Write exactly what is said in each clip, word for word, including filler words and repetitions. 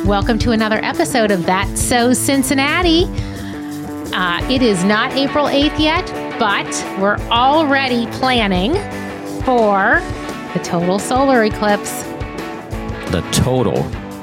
Welcome to another episode of That's So Cincinnati. Uh, it is not April eighth yet, but we're already planning for the total solar eclipse. The total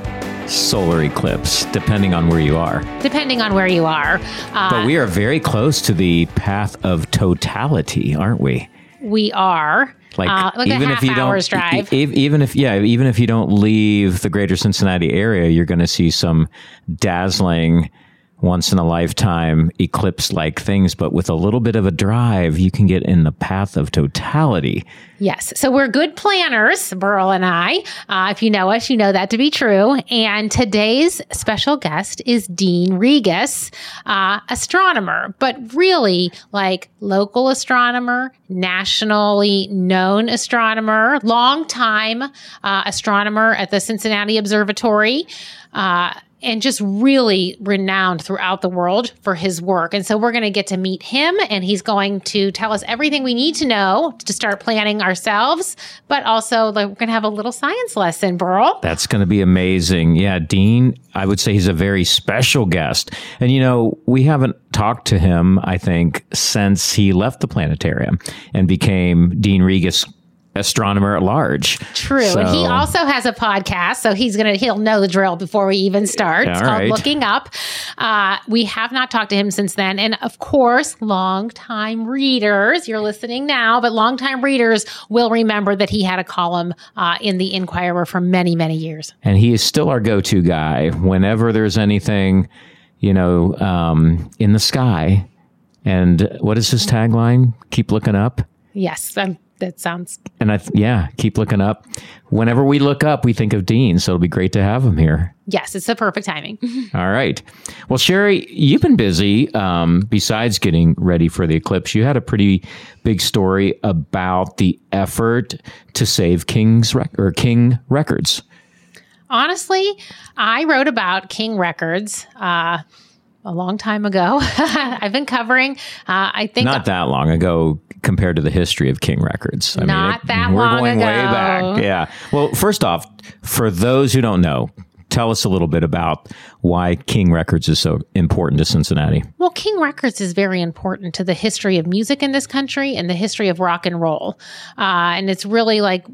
solar eclipse, depending on where you are. Depending on where you are. Uh, but we are very close to the path of totality, aren't we? We are. Like, uh, like even a half if you hour's don't, drive. E- even if, yeah, even if you don't leave the greater Cincinnati area, you're going to see some dazzling, once in a lifetime eclipse-like things. But with a little bit of a drive, you can get in the path of totality. Yes. So we're good planners, Burl and I. Uh, if you know us, you know that to be true. And today's special guest is Dean Regas, uh, astronomer, but really like local astronomer, nationally known astronomer, longtime uh, astronomer at the Cincinnati Observatory. Uh, and just really renowned throughout the world for his work. And so we're going to get to meet him, and he's going to tell us everything we need to know to start planning ourselves, but also like, we're going to have a little science lesson, Burl. That's going to be amazing. Yeah, Dean, I would say he's a very special guest. And, you know, we haven't talked to him, I think, since he left the planetarium and became Dean Regas astronomer at large. True. So, and he also has a podcast, so he's going to, he'll know the drill before we even start. It's all called right. Looking Up. Uh, we have not talked to him since then. And of course, longtime readers, you're listening now, but longtime readers will remember that he had a column uh, in the Inquirer for many, many years. And he is still our go-to guy whenever there's anything, you know, um, in the sky. And what is his tagline? Keep looking up. Yes. Um, that sounds. And I, th- yeah, keep looking up. Whenever we look up, we think of Dean. So it'll be great to have him here. Yes, it's the perfect timing. All right. Well, Sherry, you've been busy. Um, besides getting ready for the eclipse, you had a pretty big story about the effort to save King's rec- or King Records. Honestly, I wrote about King Records uh, a long time ago. I've been covering, uh, I think... Not that long ago compared to the history of King Records. I Not mean, it, that we're long going ago. way back. Yeah. Well, first off, for those who don't know, tell us a little bit about why King Records is so important to Cincinnati. Well, King Records is very important to the history of music in this country and the history of rock and roll. Uh, and it's really like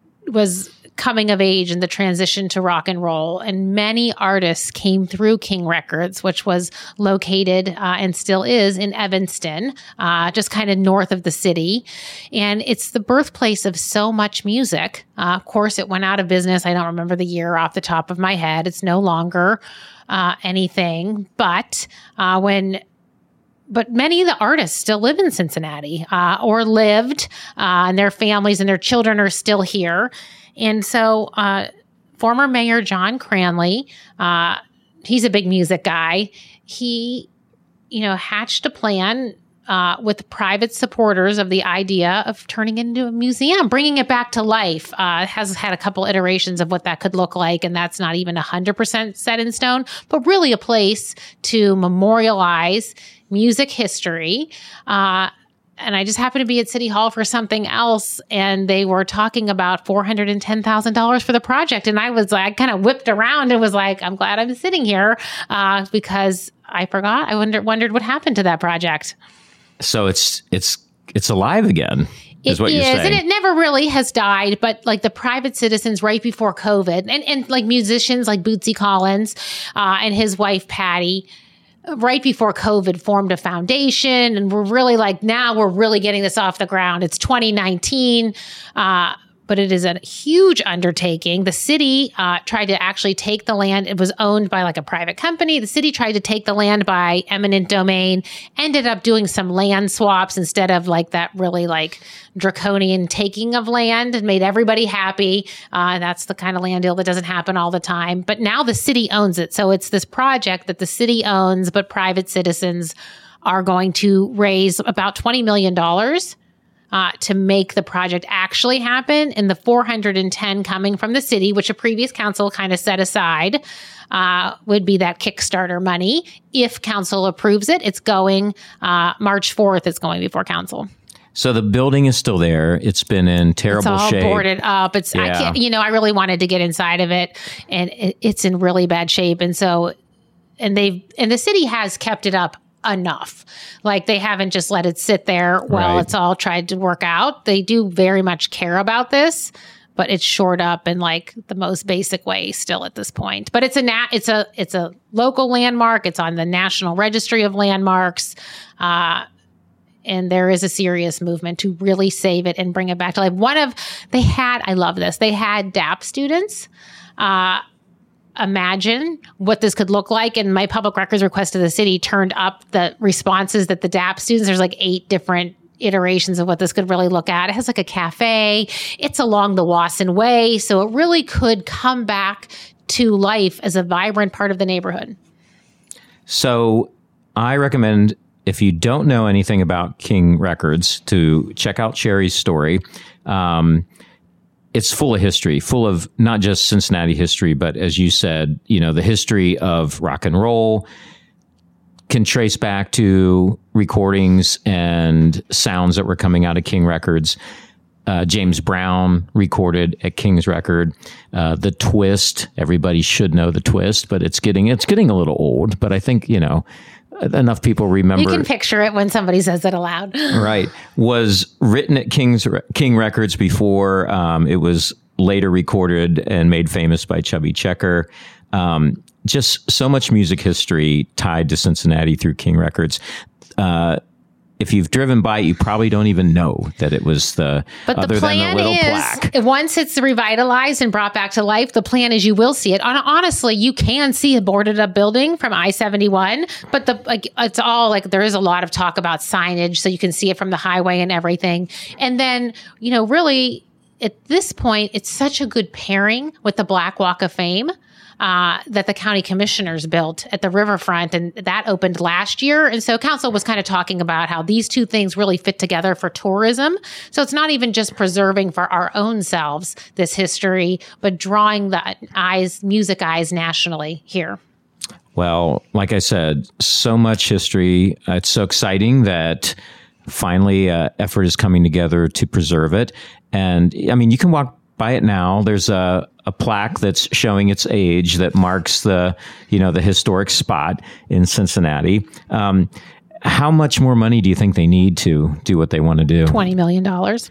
was coming of age in the transition to rock and roll. And many artists came through King Records, which was located uh, and still is in Evanston, uh, just kind of north of the city. And it's the birthplace of so much music. Uh, of course, it went out of business. I don't remember the year off the top of my head. It's no longer uh, anything. But uh, when But many of the artists still live in Cincinnati uh, or lived, uh, and their families and their children are still here. And so uh, former Mayor John Cranley, uh, he's a big music guy. He, you know, hatched a plan uh, with private supporters of the idea of turning it into a museum, bringing it back to life. Uh, has had a couple iterations of what that could look like, and that's not even one hundred percent set in stone, but really a place to memorialize music history. Uh, and I just happened to be at City Hall for something else, and they were talking about four hundred ten thousand dollars for the project. And I was like, kind of whipped around and was like, I'm glad I'm sitting here uh, because I forgot. I wonder, wondered what happened to that project. So it's it's it's alive again. Is It what is, you're saying. and it never really has died, but like the private citizens right before COVID and, and like musicians like Bootsy Collins uh, and his wife, Patty, right before COVID formed a foundation. And we're really like, now we're really getting this off the ground. It's twenty nineteen. Uh, but it is a huge undertaking. The city uh, tried to actually take the land. It was owned by like a private company. The city tried to take the land by eminent domain, ended up doing some land swaps instead of like that really like draconian taking of land, and made everybody happy. Uh, that's the kind of land deal that doesn't happen all the time. But now the city owns it. So it's this project that the city owns, but private citizens are going to raise about twenty million dollars Uh, to make the project actually happen, and the four hundred ten coming from the city, which a previous council kind of set aside, uh, would be that Kickstarter money. If council approves it, it's going uh, March fourth, it's going before council. So the building is still there. It's been in terrible It's all shape. boarded up. It's I Yeah. can't, you know, I really wanted to get inside of it, and it, it's in really bad shape. And so, and they've and the city has kept it up enough. Like they haven't just let it sit there while Right. it's all tried to work out. They do very much care about this, but it's shored up in like the most basic way still at this point. But it's a nat it's a it's a local landmark. It's on the National Registry of Landmarks. Uh, and there is a serious movement to really save it and bring it back to life. One of they had, I love this. They had D A P students uh, imagine what this could look like. And my public records request to the city turned up the responses that the D A P students, there's like eight different iterations of what this could really look at. It has like a cafe. It's along the Wasson Way. So it really could come back to life as a vibrant part of the neighborhood. So I recommend, if you don't know anything about King Records, to check out Sherry's story. Um, it's full of history, full of not just Cincinnati history, but as you said, you know, the history of rock and roll can trace back to recordings and sounds that were coming out of King Records. Uh, James Brown recorded at King's Record. Uh, the Twist, everybody should know the Twist, but it's getting it's getting a little old. But I think, you know, enough people remember. You can picture it when somebody says it aloud. Right. Was written at King's King Records before um, it was later recorded and made famous by Chubby Checker. Um, just so much music history tied to Cincinnati through King Records. Uh, if you've driven by, you probably don't even know that it was the, but other the plan than the little is, plaque. once it's revitalized and brought back to life, the plan is you will see it. Honestly, you can see a boarded up building from I seventy-one, but the like it's all like there is a lot of talk about signage, so you can see it from the highway and everything. And then, you know, really at this point, it's such a good pairing with the Black Walk of Fame. Uh, that the county commissioners built at the riverfront, and that opened last year. And so council was kind of talking about how these two things really fit together for tourism. So it's not even just preserving for our own selves this history, but drawing the eyes, music eyes nationally here. Well, like I said, so much history. Uh, it's so exciting that finally uh, effort is coming together to preserve it. And I mean, you can walk by it now. There's a, a plaque that's showing its age that marks the, you know, the historic spot in Cincinnati. Um, how much more money do you think they need to do what they want to do? twenty million dollars.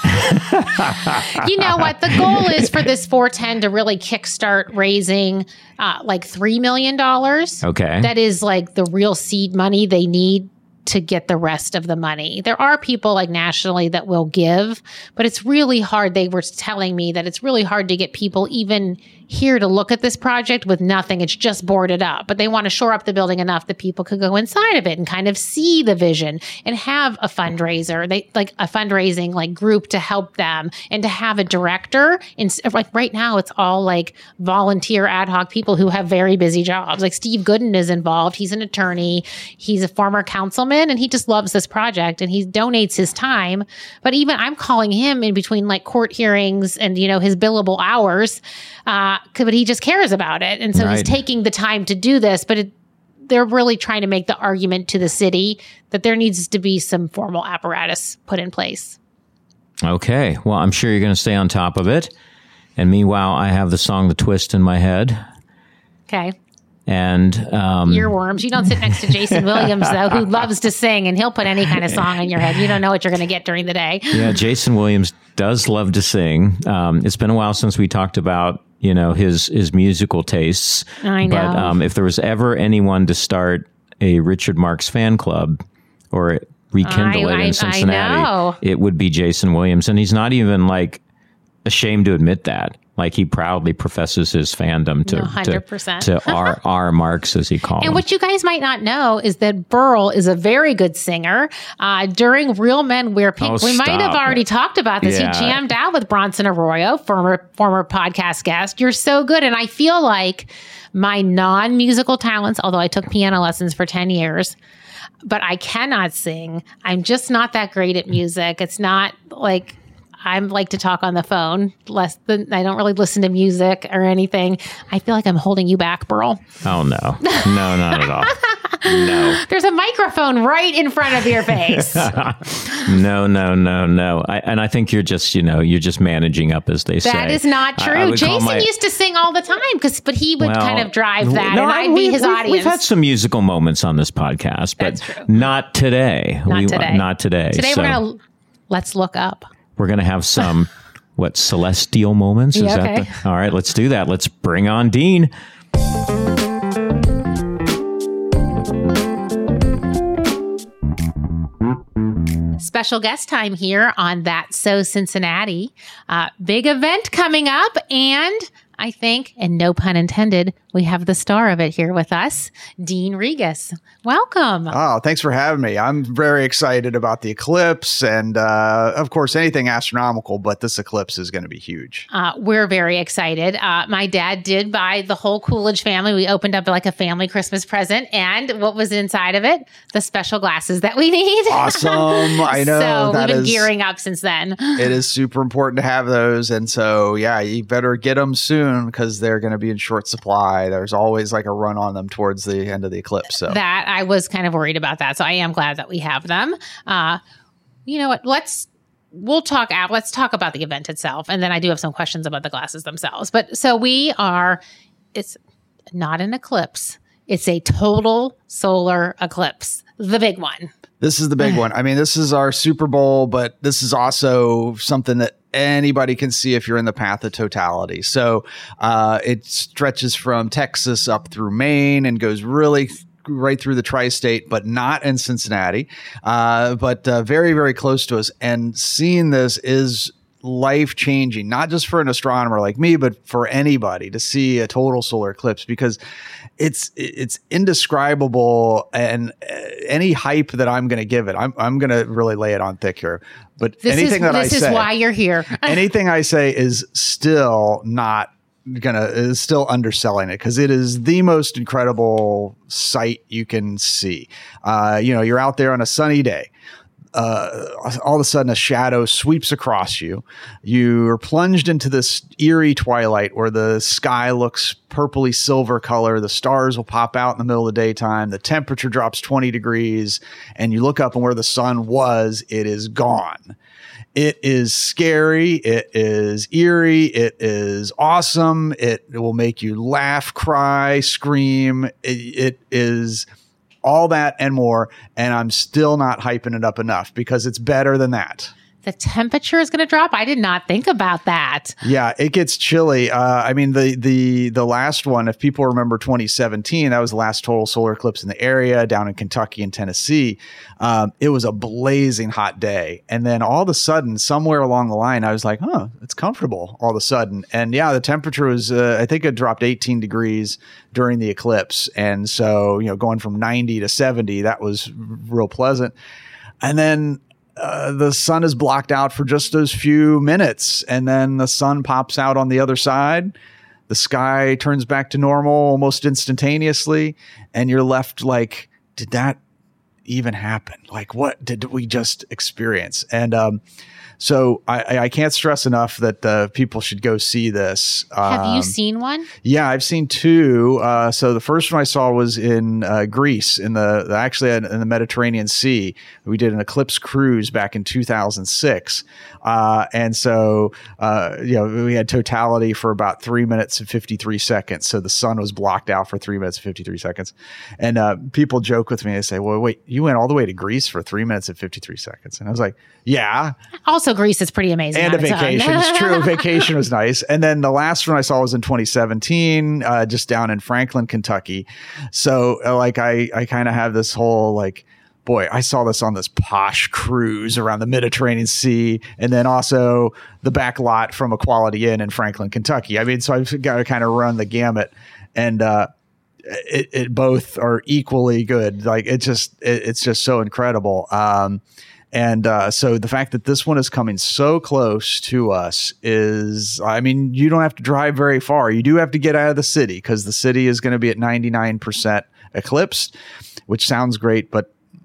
You know what? The goal is for this four ten to really kickstart raising uh, like three million dollars. Okay. That is like the real seed money they need to get the rest of the money. There are people like nationally that will give, but it's really hard. They were telling me that it's really hard to get people even here to look at this project with nothing. It's just boarded up, but they want to shore up the building enough that people could go inside of it and kind of see the vision and have a fundraiser, they like a fundraising like group to help them, and to have a director. And like right now, it's all like volunteer ad hoc people who have very busy jobs. Like Steve Gooden is involved. He's an attorney. He's a former councilman, and he just loves this project and he donates his time. But even I'm calling him in between like court hearings and, you know, his billable hours. Uh, but he just cares about it. And so Right. he's taking the time to do this, but it, they're really trying to make the argument to the city that there needs to be some formal apparatus put in place. Okay. Well, I'm sure you're going to stay on top of it. And meanwhile, I have the song The Twist in my head. Okay. And um, Earworms. You don't sit next to Jason Williams, though, who loves to sing, and he'll put any kind of song in your head. You don't know what you're going to get during the day. yeah, Jason Williams does love to sing. Um, it's been a while since we talked about, you know, his his musical tastes. I know. But um, if there was ever anyone to start a Richard Marx fan club or rekindle I- it I- I in Cincinnati, know. it would be Jason Williams. And he's not even like ashamed to admit that. Like he proudly professes his fandom to one hundred percent. to, to R. R. Marx, as he called him. And what you guys might not know is that Burl is a very good singer. Uh, during Real Men Wear Pink, Oh, we might have stop. already talked about this. Yeah. He jammed out with Bronson Arroyo, former former podcast guest. You're so good. And I feel like my non-musical talents, although I took piano lessons for ten years, but I cannot sing. I'm just not that great at music. It's not like... I like to talk on the phone less than I don't really listen to music or anything. I feel like I'm holding you back, Burl. Oh, no. No, not at all. No. There's a microphone right in front of your face. no, no, no, no. I, and I think you're just, you know, you're just managing up, as they say. That is not true. I, I Jason my, used to sing all the time, because, but he would well, kind of drive that, no, and I'd we, be his we, audience. We've had some musical moments on this podcast, but That's true. not today. Not we, today. Not today. Today so we're gonna let's look up. We're gonna have some what celestial moments? Is Yeah, that okay. the, all right? Let's do that. Let's bring on Dean. Special guest time here on That's So Cincinnati. Uh, big event coming up, and I think, and no pun intended, we have the star of it here with us, Dean Regas. Welcome. Oh, thanks for having me. I'm very excited about the eclipse and, uh, of course, anything astronomical, but this eclipse is going to be huge. Uh, we're very excited. Uh, my dad did buy the whole Coolidge family. We opened up like a family Christmas present, and what was inside of it? The special glasses that we need. Awesome. I know. So that we've been is, gearing up since then. It is super important to have those. And so, yeah, you better get them soon because they're going to be in short supply. There's always like a run on them towards the end of the eclipse. So That I was kind of worried about that. So I am glad that we have them. Uh, you know what? Let's we'll talk out. Let's talk about the event itself, and then I do have some questions about the glasses themselves. But so we are. It's not an eclipse. It's a total solar eclipse, the big one. This is the big one. I mean, this is our Super Bowl, but this is also something that anybody can see if you're in the path of totality. So uh, it stretches from Texas up through Maine and goes really th- right through the tri-state, but not in Cincinnati, uh, but uh, very, very close to us. And seeing this is life-changing, not just for an astronomer like me, but for anybody to see a total solar eclipse, because it's it's indescribable. And any hype that I'm going to give it, I'm I'm going to really lay it on thick here. But This anything is that I this is say, why you're here. anything I say is still not gonna is still underselling it, because it is the most incredible sight you can see. Uh, you know, you're out there on a sunny day. Uh, all of a sudden a shadow sweeps across you. You're plunged into this eerie twilight where the sky looks purpley silver color. The stars will pop out in the middle of the daytime. The temperature drops twenty degrees, and you look up, and where the sun was, it is gone. It is scary. It is eerie. It is awesome. It, it will make you laugh, cry, scream. It, it is all that and more. And I'm still not hyping it up enough, because it's better than that. The temperature is going to drop. I did not think about that. Yeah, it gets chilly. Uh, I mean, the the the last one, if people remember twenty seventeen, that was the last total solar eclipse in the area down in Kentucky and Tennessee. Um, it was a blazing hot day. And then all of a sudden, somewhere along the line, I was like, huh, it's comfortable all of a sudden. And yeah, the temperature was, uh, I think it dropped eighteen degrees during the eclipse. And so, you know, going from ninety to seventy, that was real pleasant. And then Uh, the sun is blocked out for just those few minutes, and then the sun pops out on the other side. The sky turns back to normal almost instantaneously, and you're left like, did that even happen? Like, what did we just experience? And um, so I, I can't stress enough that uh, people should go see this. Have Um, you seen one? Yeah, I've seen two. Uh, so the first one I saw was in uh, Greece, in the, the actually in the Mediterranean Sea. We did an eclipse cruise back in two thousand six, uh, and so uh, you know we had totality for about three minutes and fifty-three seconds. So the sun was blocked out for three minutes and fifty-three seconds, and uh, people joke with me. They say, "Well, wait, you went all the way to Greece for three minutes and fifty-three seconds?" And I was like, "Yeah." Also, Greece is pretty amazing. And a on its own. vacation. It's true. Vacation was nice. And then the last one I saw was in twenty seventeen, uh, just down in Franklin, Kentucky. So uh, like I, I kind of have this whole like, boy, I saw this on this posh cruise around the Mediterranean Sea. And then also the back lot from a Quality Inn in Franklin, Kentucky. I mean, so I've got to kind of run the gamut. And, uh, it, it both are equally good. Like it just, it, it's just so incredible. Um, And uh, so the fact that this one is coming so close to us is, I mean, you don't have to drive very far. You do have to get out of the city, because the city is going to be at ninety-nine percent eclipsed, which sounds great, but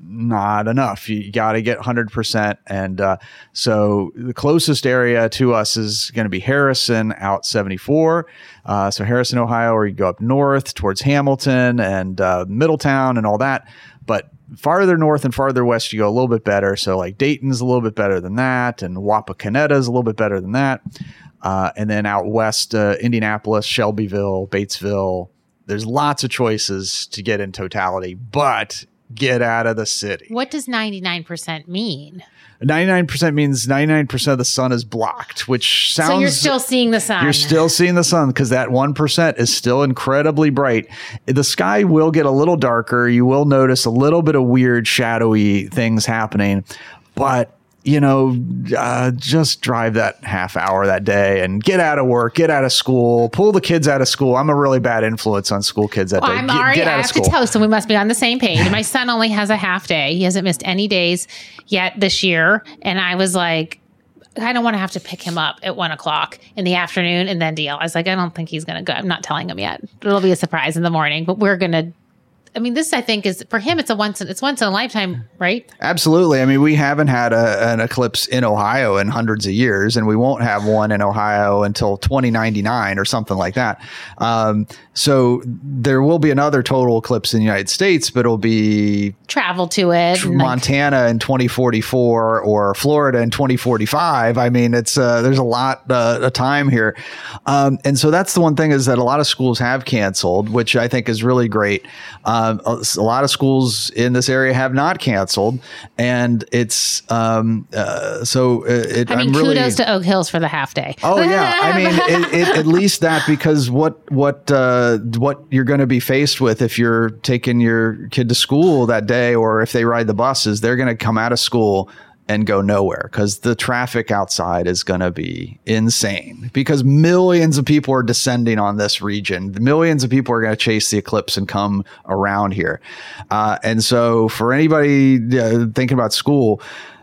not enough. You got to get one hundred percent. And uh, so the closest area to us is going to be Harrison out seventy-four. Uh, so Harrison, Ohio, or you go up north towards Hamilton and uh, Middletown and all that. But farther north and farther west, you go a little bit better. So like Dayton's a little bit better than that. And Wapakoneta is a little bit better than that. Uh, and then out west, uh, Indianapolis, Shelbyville, Batesville. There's lots of choices to get in totality, but get out of the city. What does ninety-nine percent mean? ninety-nine percent means ninety-nine percent of the sun is blocked, which sounds... So you're still seeing the sun. You're still seeing the sun because that one percent is still incredibly bright. The sky will get a little darker. You will notice a little bit of weird, shadowy things happening, but you know, uh, just drive that half hour that day and get out of work, get out of school, pull the kids out of school. I'm a really bad influence on school kids that well, day. I'm Get, already, get out I of have school. to tell you, so we must be on the same page. My son only has a half day. He hasn't missed any days yet this year. And I was like, I don't want to have to pick him up at one o'clock in the afternoon and then deal. I was like, I don't think he's going to go. I'm not telling him yet. It'll be a surprise in the morning, but we're going to I mean, this I think is for him. It's a once. It's once in a lifetime, right? Absolutely. I mean, we haven't had a, an eclipse in Ohio in hundreds of years, and we won't have one in Ohio until twenty ninety-nine or something like that. Um, so there will be another total eclipse in the United States, but it'll be travel to it. tr- Montana like, in twenty forty-four or Florida in twenty forty-five. I mean, it's uh, there's a lot uh, of time here, um, and so that's the one thing is that a lot of schools have canceled, which I think is really great. Um, a, a lot of schools in this area have not canceled, and it's um, uh, so it. I mean, I'm really, kudos to Oak Hills for the half day. Oh yeah, I mean, it, it, at least that because what what uh, what you're going to be faced with if you're taking your kid to school that day, or if they ride the buses, they're going to come out of school and go nowhere because the traffic outside is going to be insane because millions of people are descending on this region. The millions of people are going to chase the eclipse and come around here. Uh, and so for anybody uh, thinking about school,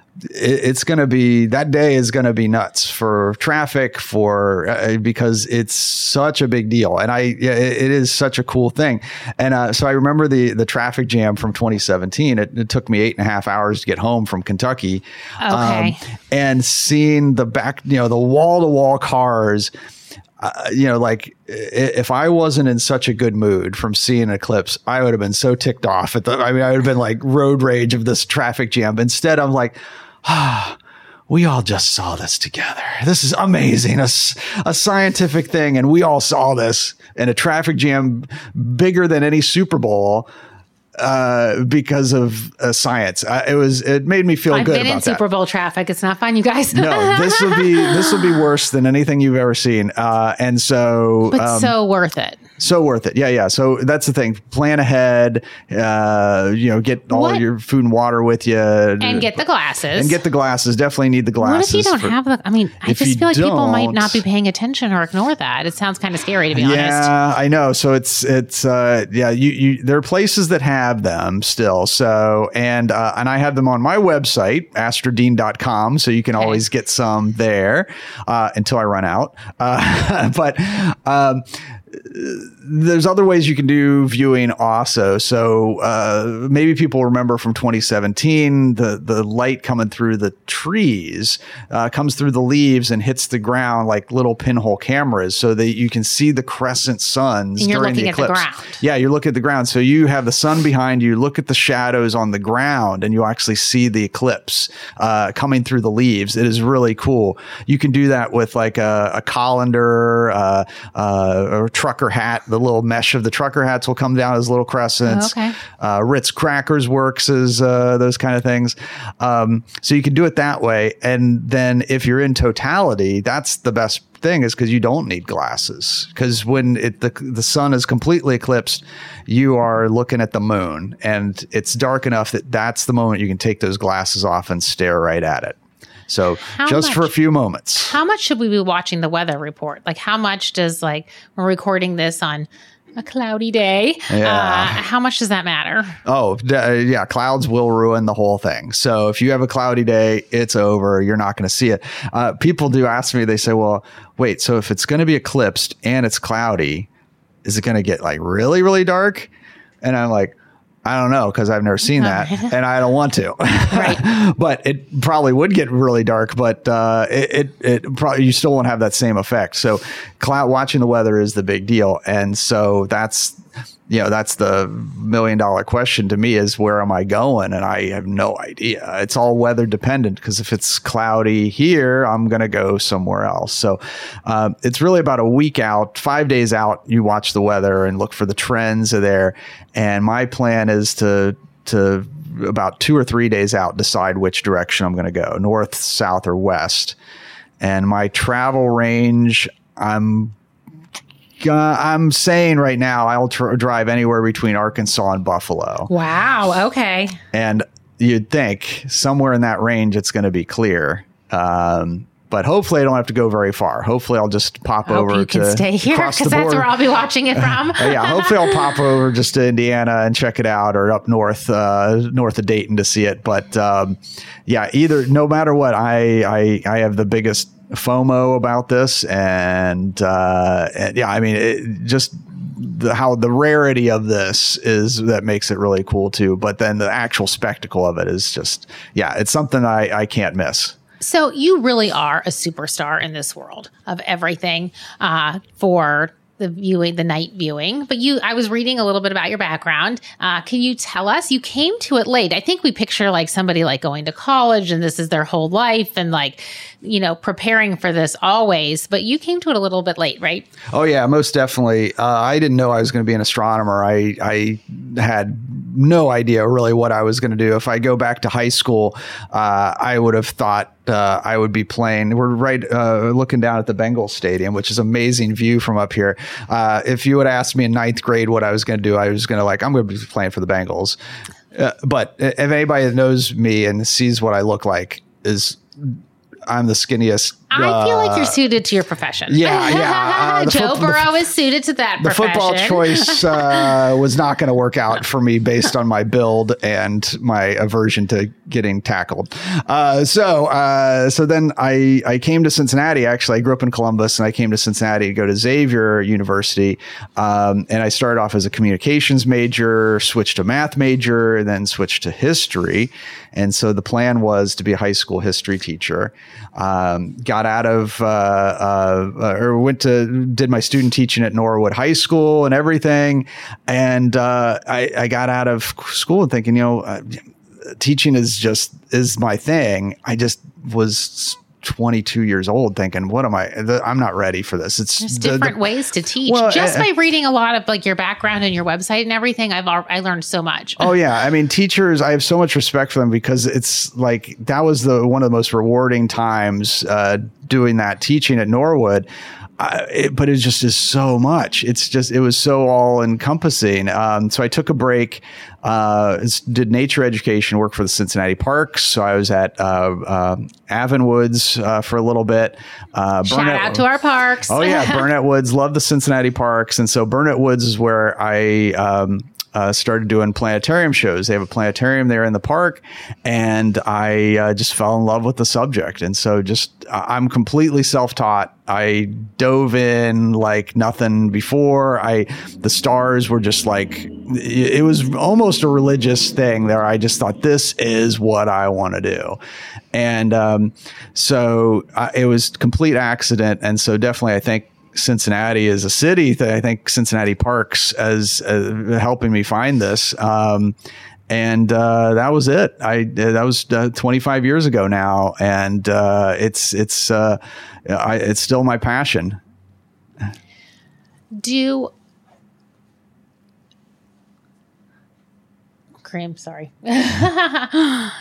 it's going to be that day is going to be nuts for traffic for uh, because it's such a big deal. And I, it, it is such a cool thing. And uh, so I remember the, the traffic jam from twenty seventeen. It, it took me eight and a half hours to get home from Kentucky. Okay. Um, and seeing the back, you know, the wall to wall cars, Uh, you know, like if I wasn't in such a good mood from seeing an eclipse, I would have been so ticked off at the, I mean, I would have been like road rage of this traffic jam. Instead, I'm like, ah, we all just saw this together. This is amazing. A, a scientific thing. And we all saw this in a traffic jam bigger than any Super Bowl. Uh, because of uh, science, uh, it was. It made me feel I've good been about in Super that. Bowl traffic. It's not fun, you guys. No, this will be this will be worse than anything you've ever seen. Uh, and so, but um, so worth it. So worth it. Yeah, yeah. So that's the thing. Plan ahead. Uh, you know, get all What? your food and water with you, And get the glasses. and get the glasses. Definitely need the What glasses. if you don't for- have the? I mean, I if just you feel like people might don't- not be paying attention or ignore that. It sounds kind of scary, to be honest. Yeah, I know. So it's it's uh yeah, you you there are places that have them still. So and uh, and I have them on my website, astrodean dot com, so you can Okay. always get some there uh, until I run out. Uh, but um there's other ways you can do viewing also. So uh, maybe people remember from twenty seventeen, the, the light coming through the trees uh, comes through the leaves and hits the ground like little pinhole cameras so that you can see the crescent suns And you're during looking the at the eclipse. ground. Yeah, you're looking at the ground. So you have the sun behind you, look at the shadows on the ground, and you actually see the eclipse uh, coming through the leaves. It is really cool. You can do that with like a, a colander, uh, uh, or trucker hat. The little mesh of the trucker hats will come down as little crescents. Oh, okay. Uh, Ritz Crackers works as uh, those kind of things. Um, so you can do it that way. And then if you're in totality, that's the best thing is because you don't need glasses. Because when it, the, the sun is completely eclipsed, you are looking at the moon. And it's dark enough that that's the moment you can take those glasses off and stare right at it. So How just much? for a few moments. How much should we be watching the weather report? Like, how much does like we're recording this on a cloudy day? Yeah. Uh, how much does that matter? Oh, d- uh, yeah. Clouds will ruin the whole thing. So if you have a cloudy day, it's over. You're not going to see it. Uh, people do ask me, they say, well, wait, so if it's going to be eclipsed and it's cloudy, is it going to get like really, really dark? And I'm like, I don't know, because I've never seen that, right. and I don't want to. Right. But it probably would get really dark, but uh, it, it it probably you still won't have that same effect. So, cloud watching the weather is the big deal, and so that's you know that's the million dollar question to me is where am I going? And I have no idea. It's all weather dependent because if it's cloudy here, I'm going to go somewhere else. So, uh, it's really about a week out, five days out. You watch the weather and look for the trends are there. And my plan is to to about two or three days out decide which direction I'm going to go, north, south, or west. And my travel range, I'm uh, I'm saying right now I'll tr- drive anywhere between Arkansas and Buffalo. Wow. Okay. And you'd think somewhere in that range it's going to be clear. Um, But hopefully I don't have to go very far. Hopefully I'll just pop I hope over you can to stay here across the because that's border. where I'll be watching it from. Yeah, hopefully I'll pop over just to Indiana and check it out, or up north, uh, north of Dayton to see it. But um, yeah, either no matter what, I I, I have the biggest FOMO about this, and, uh, and yeah, I mean, it just. The, how the rarity of this is that makes it really cool too. But then the actual spectacle of it is just, yeah, it's something I, I can't miss. So you really are a superstar in this world of everything uh, for the viewing, the night viewing. But you, I was reading a little bit about your background. Uh, can you tell us? You came to it late. I think we picture like somebody like going to college and this is their whole life and like, you know, preparing for this always. But you came to it a little bit late, right? Oh yeah, most definitely. Uh, I didn't know I was going to be an astronomer. I I had no idea really what I was going to do. If I go back to high school, uh, I would have thought uh, I would be playing. We're right uh, looking down at the Bengals Stadium, which is amazing view from up here. Uh, if you would ask me in ninth grade what I was going to do, I was going to like, I'm going to be playing for the Bengals. Uh, but if anybody that knows me and sees what I look like is I'm the skinniest. I feel like you're uh, suited to your profession. Yeah, yeah. Uh, the Joe foot- the Burrow is suited to that The profession. football choice uh, was not going to work out for me based on my build and my aversion to getting tackled. Uh, so, uh, so then I I came to Cincinnati. Actually, I grew up in Columbus, and I came to Cincinnati to go to Xavier University. Um, and I started off as a communications major, switched to math major, and then switched to history. And so the plan was to be a high school history teacher. Um, got out of, uh, uh, or went to, did my student teaching at Norwood High School and everything. And, uh, I, I got out of school thinking, you know, uh, teaching is just, is my thing. I just was twenty-two years old thinking, what am I, I'm not ready for this. It's There's the, different the, ways to teach. Well, Just uh, by reading a lot of like your background and your website and everything, I've al- I learned so much. Oh yeah, I mean, teachers, I have so much respect for them because it's like that was the one of the most rewarding times uh, doing that teaching at Norwood. Uh, it, but it just is so much. It's just, it was so all encompassing. Um, so I took a break, uh, did nature education, work for the Cincinnati Parks. So I was at, uh, uh, Avon Woods, uh, for a little bit. Uh, Shout Burnett, out to our parks. Oh yeah. Burnett Woods, love the Cincinnati Parks. And so Burnett Woods is where I, um, Uh, started doing planetarium shows. They have a planetarium there in the park, and I uh, just fell in love with the subject. And so just, uh, I'm completely self-taught. I dove in like nothing before. I, the stars were just like, it was almost a religious thing there. I just thought, this is what I want to do. And um, so uh, it was complete accident. And so definitely, I think, Cincinnati is a city that I think Cincinnati Parks as uh, helping me find this. Um, and uh, that was it. I that was uh, twenty-five years ago now, and uh, it's it's uh, I, it's still my passion. Do cream? Sorry. All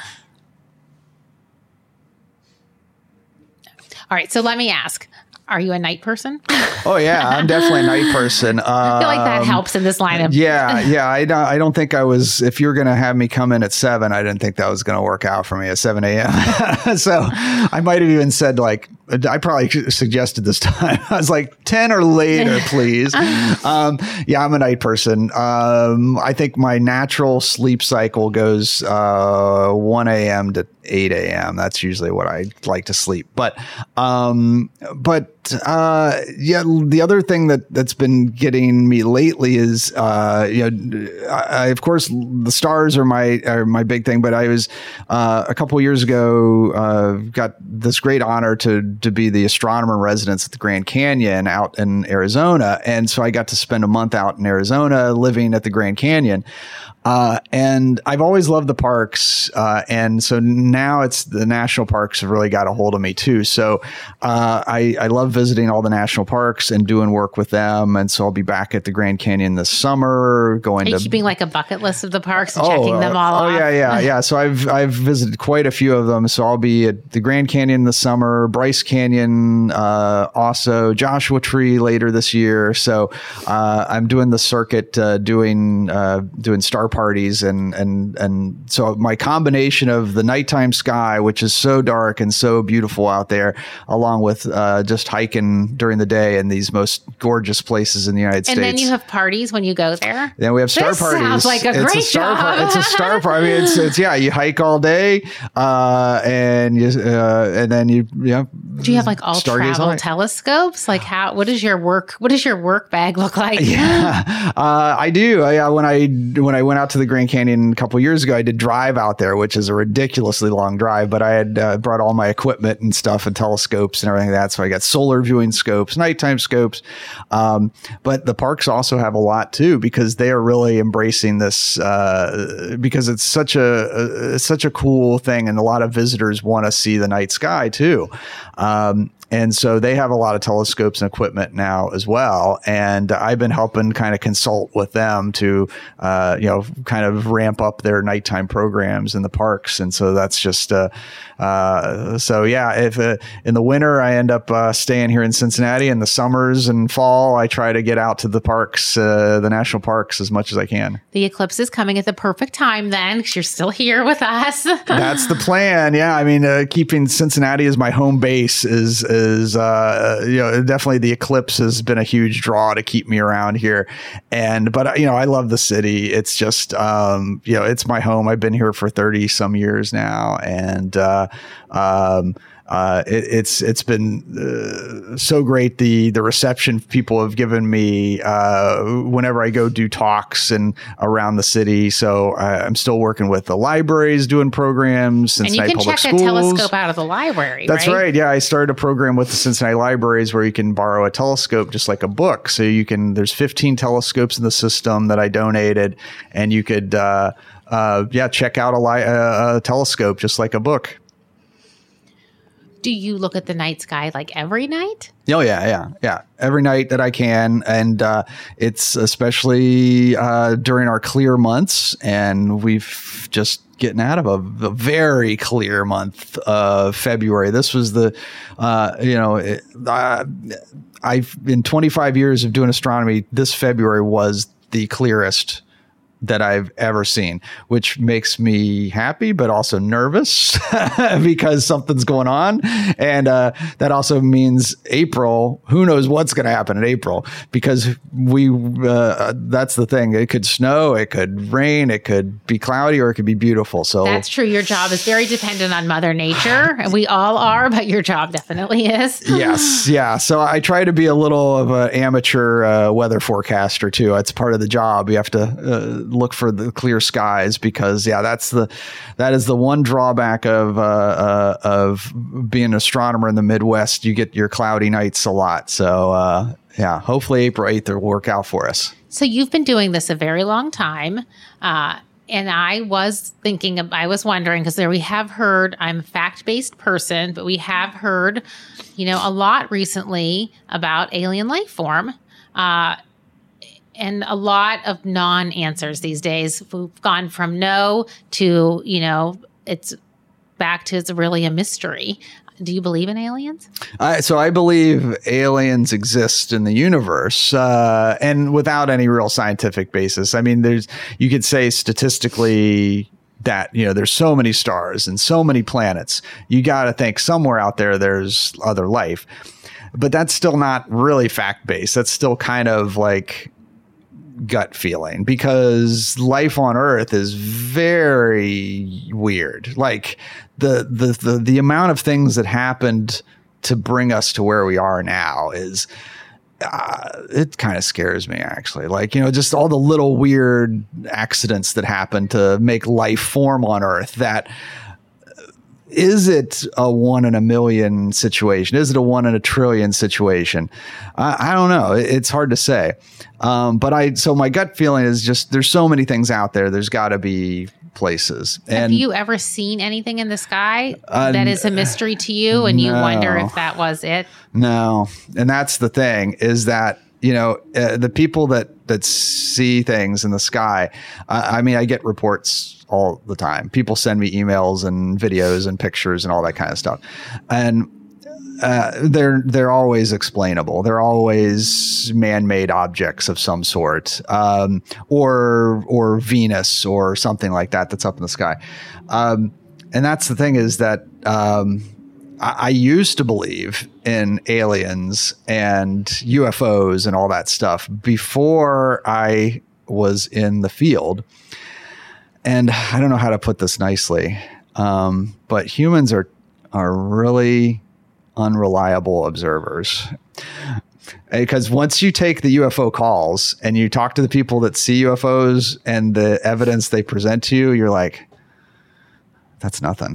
right. So let me ask. Are you a night person? Oh yeah, I'm definitely a night person. Um, I feel like that helps in this lineup. Yeah, yeah. I don't. I don't think I was. If you're going to have me come in at seven, I didn't think that was going to work out for me at seven a.m. So I might have even said like I probably suggested this time. I was like ten or later, please. um, yeah, I'm a night person. Um, I think my natural sleep cycle goes uh, one a.m. to eight a.m. That's usually what I like to sleep. But, um, but uh, yeah, the other thing that that's been getting me lately is, uh, you know, I, I, of course, the stars are my are my big thing. But I was uh, a couple of years ago uh, got this great honor to to be the astronomer in residence at the Grand Canyon out in Arizona, and so I got to spend a month out in Arizona living at the Grand Canyon. Uh, and I've always loved the parks. Uh, and so now it's the national parks have really got a hold of me too. So, uh, I, I love visiting all the national parks and doing work with them. And so I'll be back at the Grand Canyon this summer going Are you to keeping like a bucket list of the parks and oh, checking them all uh, off. Oh yeah, yeah, yeah. So I've, I've visited quite a few of them. So I'll be at the Grand Canyon this summer, Bryce Canyon, uh, also Joshua Tree later this year. So, uh, I'm doing the circuit, uh, doing, uh, doing star parties and and and so my combination of the nighttime sky, which is so dark and so beautiful out there, along with uh, just hiking during the day in these most gorgeous places in the United and States. And then you have parties when you go there. Then we have star this parties. Sounds like a it's great a star job. Par- it's a star party. I mean, it's, it's yeah. You hike all day, uh, and you uh, and then you yeah. Do you have like all travel telescopes? Like how? What is your work? What does your work bag look like? Yeah, uh, I do. I, uh, when I when I went out to the Grand Canyon a couple of years ago, I did drive out there, which is a ridiculously long drive. But I had uh, brought all my equipment and stuff and telescopes and everything like that. So I got solar viewing scopes, nighttime scopes. Um, but the parks also have a lot too because they are really embracing this uh, because it's such a, a it's such a cool thing, and a lot of visitors want to see the night sky too. Um, And so they have a lot of telescopes and equipment now as well. And I've been helping kind of consult with them to, uh, you know, kind of ramp up their nighttime programs in the parks. And so that's just, uh, uh, so yeah, if uh, in the winter I end up uh, staying here in Cincinnati, in the summers and fall, I try to get out to the parks, uh, the national parks as much as I can. The eclipse is coming at the perfect time then, because you're still here with us. That's the plan. Yeah. I mean, uh, keeping Cincinnati as my home base is, is, uh, you know, definitely the eclipse has been a huge draw to keep me around here. And, but, you know, I love the city. It's just, um, you know, it's my home. I've been here for thirty some years now. And, uh, um, Uh, it, it's it's been uh, so great, the the reception people have given me uh, whenever I go do talks and around the city. So uh, I'm still working with the libraries doing programs. Cincinnati and you can Public check Schools. a telescope out of the library. That's right? right. Yeah, I started a program with the Cincinnati Libraries where you can borrow a telescope just like a book. So you can. There's fifteen telescopes in the system that I donated, and you could uh, uh, yeah check out a, li- uh, a telescope just like a book. Do you look at the night sky like every night? Oh, yeah, yeah, yeah. Every night that I can. And uh, it's especially uh, during our clear months. And we've just getting out of a, a very clear month of February. This was the, uh, you know, it, uh, I've in twenty-five years of doing astronomy, this February was the clearest that I've ever seen, which makes me happy, but also nervous because something's going on. And uh, that also means April, who knows what's going to happen in April, because we, uh, that's the thing. It could snow, it could rain, it could be cloudy, or it could be beautiful. So that's true. Your job is very dependent on Mother Nature, and we all are, but your job definitely is. Yes. Yeah. So I try to be a little of an amateur uh, weather forecaster too. It's part of the job. You have to uh, look for the clear skies because yeah, that's the, that is the one drawback of, uh, uh, of being an astronomer in the Midwest. You get your cloudy nights a lot. So, uh, yeah, hopefully April eighth will work out for us. So you've been doing this a very long time. Uh, and I was thinking, of, I was wondering, because there we have heard, I'm a fact-based person, but we have heard, you know, a lot recently about alien life form. Uh, And a lot of non-answers these days. We've gone from no to, you know, it's back to it's really a mystery. Do you believe in aliens? Uh, so I believe aliens exist in the universe, uh, and without any real scientific basis. I mean, there's you could say statistically that, you know, there's so many stars and so many planets. You got to think somewhere out there there's other life. But that's still not really fact-based. That's still kind of like gut feeling, because life on Earth is very weird. Like the the the, the amount of things that happened to bring us to where we are now is Uh, it kind of scares me, actually. Like, you know, just all the little weird accidents that happen to make life form on Earth. That is it a one in a million situation? Is it a one in a trillion situation? I, I don't know. It, it's hard to say. Um, but I, so my gut feeling is just there's so many things out there. There's got to be places. Have and, you ever seen anything in the sky uh, that is a mystery to you, and you no. wonder if that was it? No. And that's the thing, is that, you know, uh, the people that, that see things in the sky, uh, I mean, I get reports all the time. People send me emails and videos and pictures and all that kind of stuff. And uh, they're they're always explainable. They're always man-made objects of some sort, um, or or Venus or something like that that's up in the sky. Um, and that's the thing, is that um, I, I used to believe in aliens and U F Os and all that stuff before I was in the field. And I don't know how to put this nicely, um, but humans are are really unreliable observers. Because once you take the U F O calls and you talk to the people that see U F Os and the evidence they present to you, you're like, that's nothing.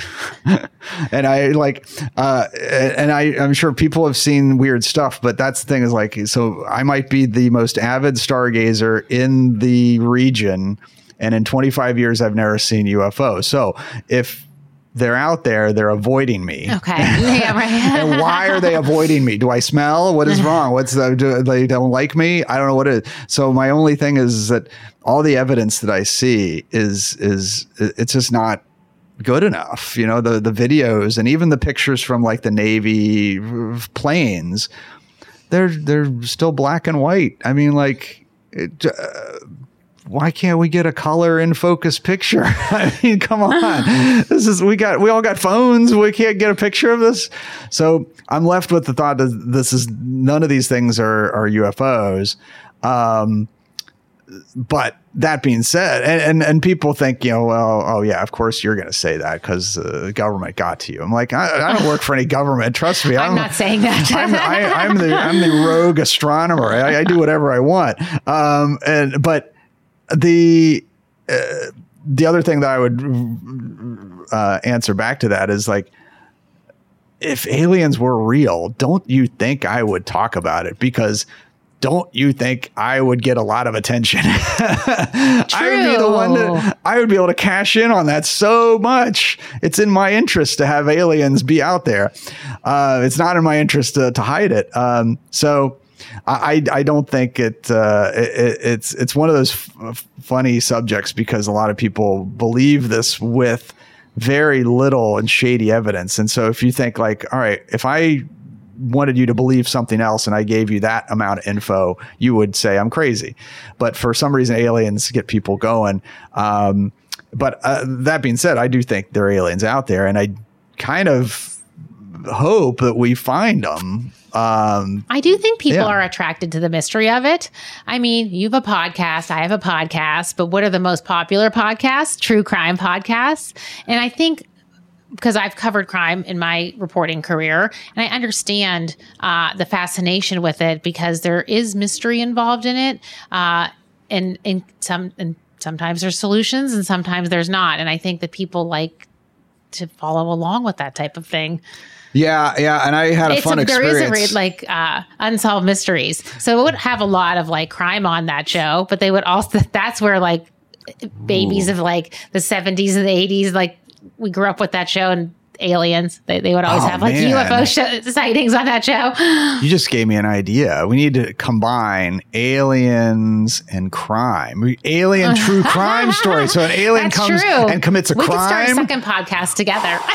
And I like, uh, and I, I'm sure people have seen weird stuff, but that's the thing, is like, so I might be the most avid stargazer in the region, and in twenty-five years, I've never seen U F O. So if they're out there, they're avoiding me. Okay. Yeah, right. And why are they avoiding me? Do I smell? What is wrong? What's the, do they don't like me? I don't know what it is. So my only thing is that all the evidence that I see is, is it's just not good enough. You know, the, the videos and even the pictures from like the Navy planes, they're, they're still black and white. I mean, like, it, uh, why can't we get a color in focus picture? I mean, come on. This is, we got, we all got phones. We can't get a picture of this. So I'm left with the thought that this is, none of these things are, are U F Os. Um, but that being said, and, and, and people think, you know, well, oh yeah, of course you're going to say that because uh, the government got to you. I'm like, I, I don't work for any government. Trust me. I'm, I'm not saying that. I'm, I, I'm the, I'm the rogue astronomer. I, I do whatever I want. Um, and, but, The uh, the other thing that I would uh, answer back to that is, like, if aliens were real, don't you think I would talk about it? Because don't you think I would get a lot of attention? I would be the one that I would be able to cash in on that so much. It's in my interest to have aliens be out there. Uh, it's not in my interest to, to hide it. Um, so. I, I don't think it, uh, it it's it's one of those f- funny subjects, because a lot of people believe this with very little and shady evidence. And so if you think like, all right, if I wanted you to believe something else and I gave you that amount of info, you would say I'm crazy. But for some reason, aliens get people going. Um, but uh, that being said, I do think there are aliens out there, and I kind of hope that we find them. Um, I do think people yeah. are attracted to the mystery of it. I mean, you have a podcast, I have a podcast, but what are the most popular podcasts? True crime podcasts. And I think, because I've covered crime in my reporting career, and I understand uh, the fascination with it, because there is mystery involved in it. Uh, and, and some, and sometimes there's solutions and sometimes there's not. And I think that people like to follow along with that type of thing. Yeah, yeah, and I had a it's fun a, experience. There is a like uh, unsolved mysteries, so it would have a lot of like crime on that show. But they would also that's where like babies Ooh. of like the seventies and the eighties, like we grew up with that show, and aliens. They they would always oh, have like man. U F O sh- sightings on that show. You just gave me an idea. We need to combine aliens and crime. We, alien true crime story. So an alien That's comes true. and commits a we crime. We could start a second podcast together.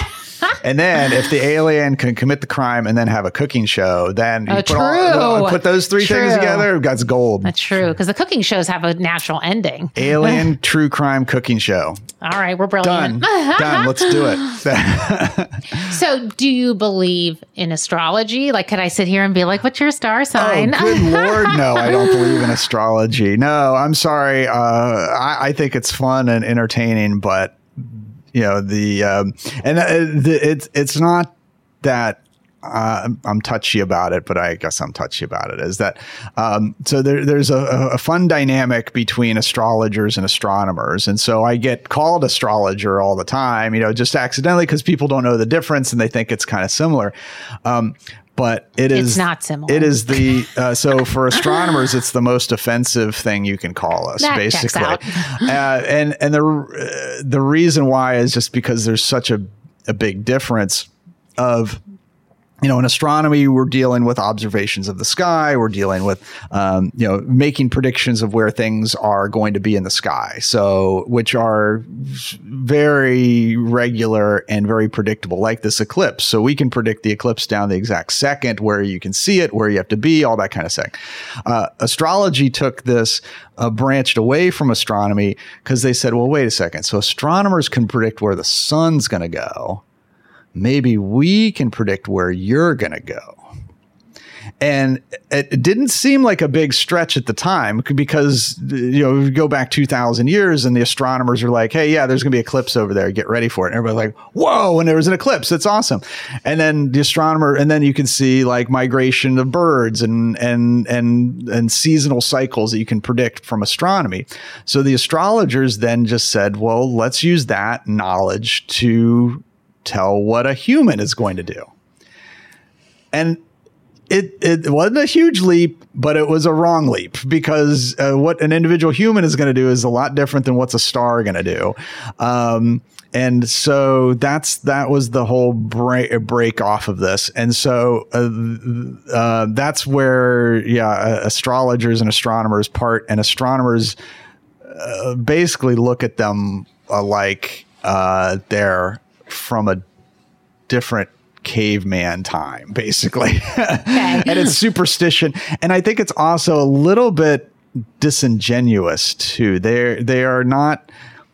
And then if the alien can commit the crime and then have a cooking show, then you Oh, put, true. all, put those three True. things together, that's gold. That's true, because the cooking shows have a natural ending. Alien true crime cooking show. All right, we're brilliant. Done. Done. Let's do it. So, do you believe in astrology? Like, could I sit here and be like, what's your star sign? Oh, good Lord. No, I don't believe in astrology. No, I'm sorry. Uh, I, I think it's fun and entertaining, but you know, the, um, and uh, the, it's, it's not that, uh, I'm, I'm touchy about it, but I guess I'm touchy about it is that, um, so there, there's a, a fun dynamic between astrologers and astronomers. And so I get called astrologer all the time, you know, just accidentally because people don't know the difference and they think it's kind of similar. Um, But it is It's not similar. It is the uh, so for astronomers, it's the most offensive thing you can call us, That checks basically. out. uh, and and the uh, the reason why is just because there's such a a big difference of. You know, in astronomy, we're dealing with observations of the sky. We're dealing with, um, you know, making predictions of where things are going to be in the sky. So, which are very regular and very predictable, like this eclipse. So we can predict the eclipse down the exact second, where you can see it, where you have to be, all that kind of thing. Uh, astrology took this, uh, branched away from astronomy because they said, well, wait a second. So astronomers can predict where the sun's going to go. Maybe we can predict where you're going to go. And it, it didn't seem like a big stretch at the time because, you know, we go back two thousand years and the astronomers are like, hey, yeah, there's going to be an eclipse over there. Get ready for it. And everybody's like, whoa, and there was an eclipse. That's awesome. And then the astronomer, and then you can see like migration of birds and, and, and, and seasonal cycles that you can predict from astronomy. So the astrologers then just said, well, let's use that knowledge to tell what a human is going to do. And it it wasn't a huge leap, but it was a wrong leap because uh, what an individual human is going to do is a lot different than what's a star going to do. Um, and so that's that was the whole break, break off of this. And so uh, uh, that's where, yeah, astrologers and astronomers part, and astronomers uh, basically look at them uh, like uh, they're from a different caveman time, basically. Okay. And it's superstition. And I think it's also a little bit disingenuous too. They're, they are not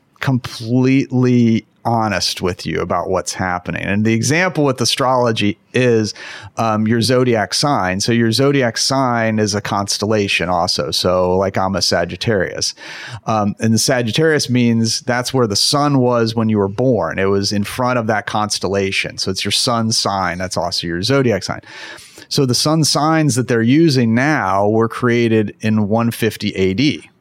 completely honest with you about what's happening. And the example with astrology is um, your zodiac sign. So your zodiac sign is a constellation also. So like I'm a Sagittarius. Um, and the Sagittarius means that's where the sun was when you were born. It was in front of that constellation. So it's your sun sign. That's also your zodiac sign. So the sun signs that they're using now were created in one fifty A D.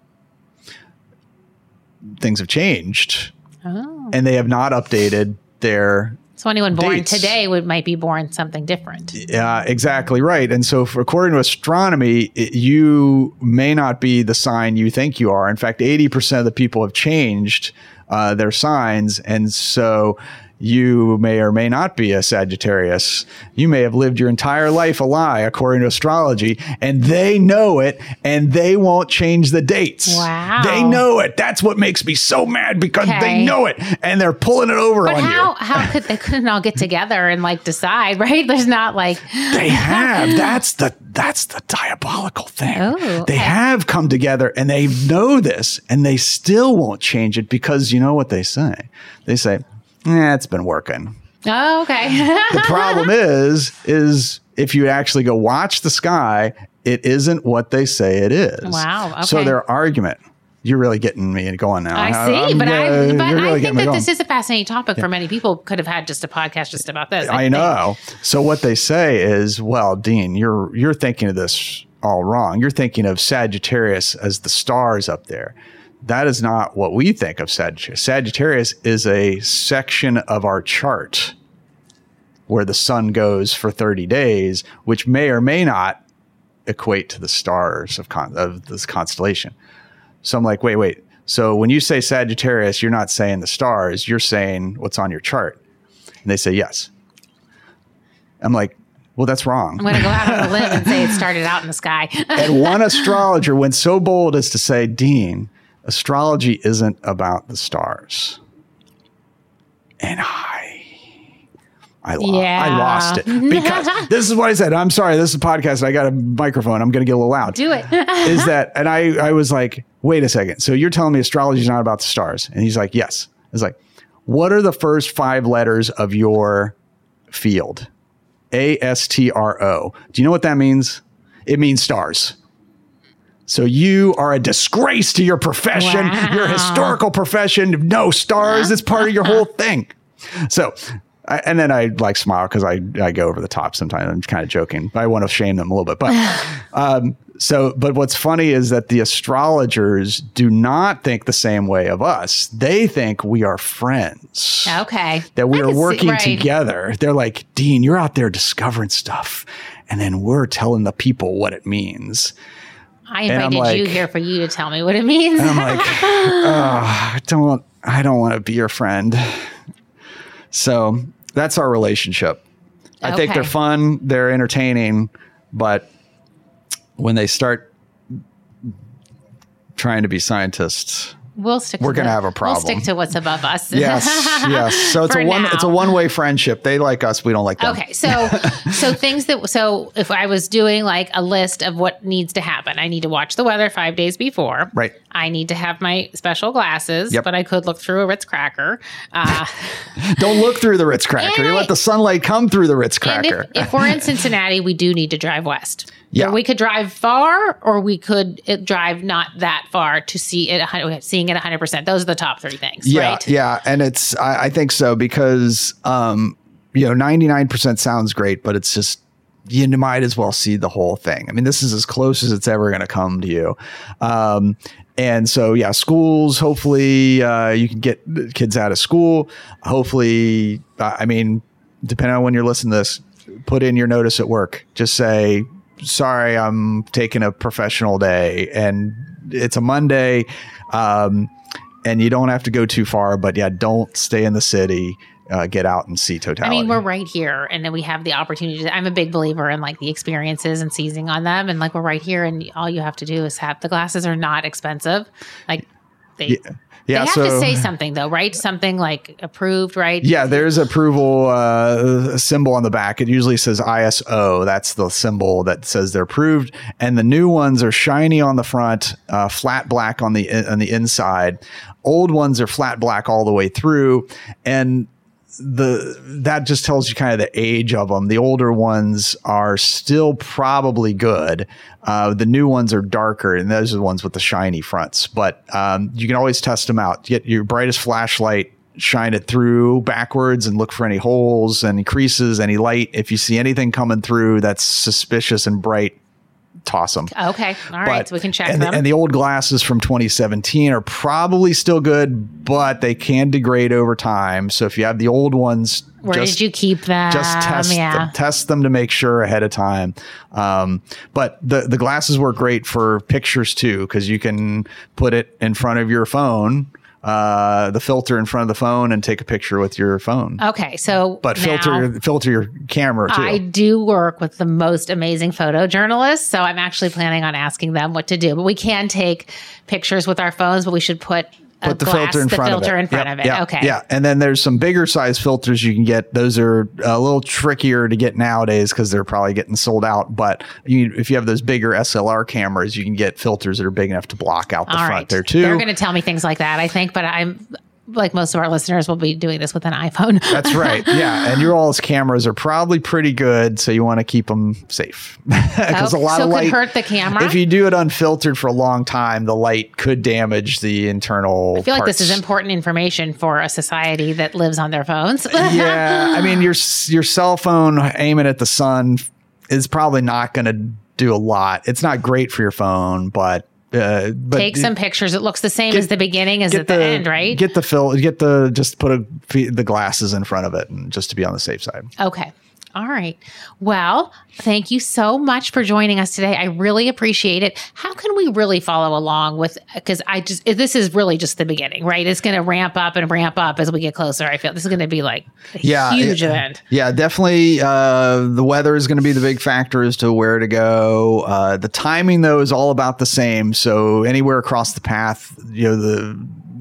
Things have changed. Oh. And they have not updated their So anyone born dates. today would might be born something different. Yeah, exactly right. And so for, according to astronomy, it, you may not be the sign you think you are. In fact, eighty percent of the people have changed uh, their signs. And so you may or may not be a Sagittarius. You may have lived your entire life a lie, according to astrology, and they know it, and they won't change the dates. Wow. They know it. That's what makes me so mad, because Okay. they know it, and they're pulling it over But on how you. how could they couldn't all get together and like decide, right? There's not like They have. That's the that's the diabolical thing. Oh, they okay. have come together, and they know this, and they still won't change it, because you know what they say? They say, "Yeah, it's been working." Oh, okay. The problem is, is if you actually go watch the sky, it isn't what they say it is. Wow, okay. So their argument, you're really getting me going now. I see, I'm, but uh, I you're but really I getting think me that going. this is a fascinating topic for many people. Could have had just a podcast just about this. I think. know. So what they say is, well, Dean, you're you're thinking of this all wrong. You're thinking of Sagittarius as the stars up there. That is not what we think of Sagittarius. Sagittarius is a section of our chart where the sun goes for thirty days, which may or may not equate to the stars of con- of this constellation. So I'm like, wait, wait. So when you say Sagittarius, you're not saying the stars, you're saying what's on your chart. And they say, yes. I'm like, well, that's wrong. I'm going to go out on a limb and say it started out in the sky. And one astrologer went so bold as to say, Dean, astrology isn't about the stars. And I I, lo- Yeah. I lost it because this is what I said. I'm sorry. This is a podcast. I got a microphone. I'm going to get a little loud. Do it. Is that, and I, I was like, wait a second. So you're telling me astrology is not about the stars? And he's like, yes. I was like, what are the first five letters of your field? A S T R O. Do you know what that means? It means stars. So you are a disgrace to your profession, Wow. your historical profession. No stars. It's part of your whole thing. So, I, and then I like smile because I, I go over the top sometimes. I'm kind of joking. I want to shame them a little bit. But um, so, but what's funny is that the astrologers do not think the same way of us. They think we are friends. Okay. That we I are can see- working right. together. They're like, Dean, you're out there discovering stuff. And then we're telling the people what it means. I And I'm invited like- you here for you to tell me what it means. And I'm like, oh, I don't, I don't want to be your friend. So that's our relationship. I think Okay. they're fun, they're entertaining, but when they start trying to be scientists, We'll stick. We're to gonna the- have a problem. We'll stick to what's above us. yes, yes. So it's For a one, now. it's a one way friendship. They like us, we don't like them. Okay, so so things that so if I was doing like a list of what needs to happen, I need to watch the weather five days before. Right. I need to have my special glasses, Yep. but I could look through a Ritz cracker. Uh, Don't look through the Ritz cracker. And You I- let the sunlight come through the Ritz and cracker. if, if we're in Cincinnati, we do need to drive west. Yeah. So we could drive far, or we could uh, drive not that far to see it. one hundred Seeing it one hundred percent. Those are the top three things. Yeah, right? yeah, and it's I, I think so because um, you know ninety-nine percent sounds great, but it's just you might as well see the whole thing. I mean, this is as close as it's ever going to come to you. Um, and so, yeah, schools. Hopefully, uh, you can get the kids out of school. Hopefully, uh, I mean, depending on when you're listening to this, put in your notice at work. Just say, sorry, I'm taking a professional day, and it's a Monday. Um, and you don't have to go too far, but yeah, don't stay in the city. Uh, get out and see I totality. mean, we're right here, and then we have the opportunity. To, I'm a big believer in like the experiences and seizing on them, and like we're right here, and all you have to do is have the glasses are not expensive. Like they, yeah, they yeah have so, to say something though, right? Something like approved, right? Yeah, there's approval uh, symbol on the back. It usually says I S O. That's the symbol that says they're approved. And the new ones are shiny on the front, uh, flat black on the on the inside. Old ones are flat black all the way through, and the that just tells you kind of the age of them. The older ones are still probably good. Uh, the new ones are darker, and those are the ones with the shiny fronts. But um, you can always test them out. Get your brightest flashlight, shine it through backwards, and look for any holes, any creases, any light. If you see anything coming through that's suspicious and bright, toss them. Okay. All right. So we can check and, them. And the old glasses from twenty seventeen are probably still good, but they can degrade over time. So if you have the old ones, Where just, did you keep them? just test yeah. them, test them to make sure ahead of time. Um, but the, the glasses work great for pictures too, because you can put it in front of your phone, uh, the filter in front of the phone, and take a picture with your phone. Okay. So, But now, filter filter your camera too. I do work with the most amazing photojournalists, so I'm actually planning on asking them what to do. But we can take pictures with our phones, but we should put a Put the glass, filter in the front filter of it. in front Yep, of it. yep, Okay. Yeah. And then there's some bigger size filters you can get. Those are a little trickier to get nowadays because they're probably getting sold out. But you, if you have those bigger S L R cameras, you can get filters that are big enough to block out the All front right. there too. They're going to tell me things like that, I think, but I'm like most of our listeners will be doing this with an iPhone. That's right. Yeah. And your all's cameras are probably pretty good. So you want to keep them safe because Oh, a lot so of it light could hurt the camera? If you do it unfiltered for a long time, the light could damage the internal I feel like this is parts. important information for a society that lives on their phones. Yeah, I mean your your cell phone aiming at the sun is probably not going to do a lot. It's not great for your phone, but uh, but Take some pictures. It looks the same Get- as the beginning as get at the, end, right? Get the fill. Get the just put a, the glasses in front of it, and just to be on the safe side. Okay. All right. Well, thank you so much for joining us today. I really appreciate it. How can we really follow along with, because I just, this is really just the beginning, right? It's going to ramp up and ramp up as we get closer. I feel this is going to be like a Yeah, huge yeah, event. Yeah, definitely. Uh, the weather is going to be the big factor as to where to go. Uh, the timing, though, is all about the same. So anywhere across the path, you know, the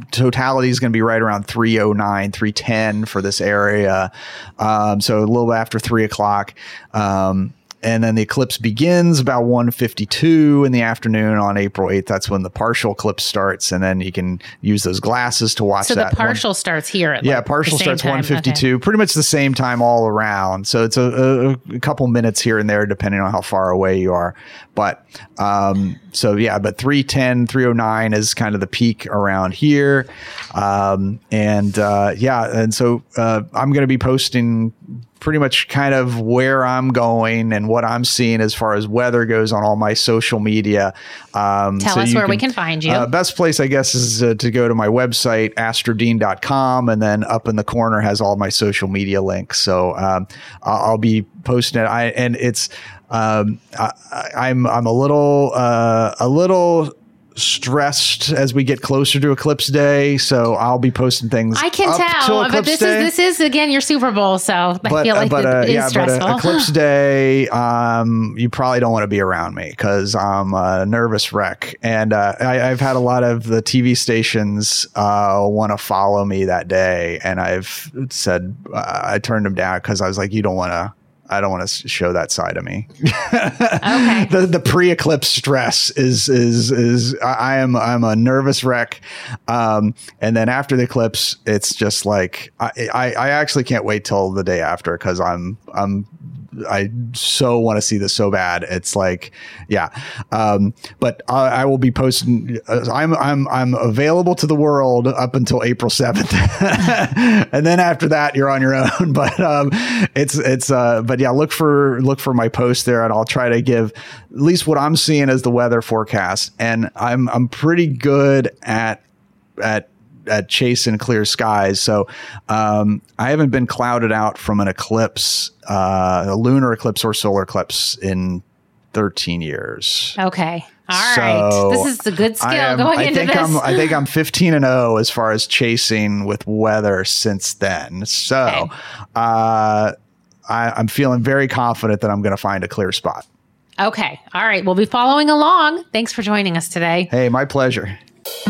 totality is going to be right around three oh nine, three ten for this area. Um, so a little after three o'clock. Um, And then the eclipse begins about one fifty-two in the afternoon on April eighth. That's when the partial eclipse starts. And then you can use those glasses to watch so that. So the partial one, starts here at Yeah, like partial the starts time. one fifty-two, okay. Pretty much the same time all around. So it's a, a, a couple minutes here and there, depending on how far away you are. But um, so, yeah, but three ten, three oh nine is kind of the peak around here. Um, and uh, yeah, and so uh, I'm going to be posting pretty much kind of where I'm going and what I'm seeing as far as weather goes on all my social media. Um, Tell so us you where can, we can find you. Uh, best place, I guess, is uh, to go to my website, astrodean dot com, and then up in the corner has all my social media links. So um, I'll, I'll be posting it. I and it's um, I, I'm I'm a little uh, a little. stressed as we get closer to Eclipse Day, so I'll be posting things. I can up tell, till but this Day. is this is again your Super Bowl, so I but, feel like uh, but, it uh, is yeah, stressful. But uh, Eclipse Day, um, you probably don't want to be around me because I'm a nervous wreck, and uh, I, I've had a lot of the T V stations uh, want to follow me that day, and I've said uh, I turned them down because I was like, you don't want to. I don't want to show that side of me. Okay. the the pre-eclipse stress is is is I am I'm a nervous wreck, um, and then after the eclipse, it's just like I I, I actually can't wait till the day after because I'm I'm. I so want to see this so bad. It's like, yeah. Um, but I, I will be posting. Uh, I'm I'm I'm available to the world up until April seventh, and then after that, you're on your own. But um, it's it's. Uh, but yeah, look for look for my post there, and I'll try to give at least what I'm seeing as the weather forecast. And I'm I'm pretty good at at. at chasing clear skies. So um, I haven't been clouded out from an eclipse, uh, a lunar eclipse or solar eclipse in thirteen years. Okay. All so right. This is a good skill am, going I into think this. I'm, I think I'm fifteen and oh as far as chasing with weather since then. So Okay. uh, I, I'm feeling very confident that I'm going to find a clear spot. Okay. All right. We'll be following along. Thanks for joining us today. Hey, my pleasure.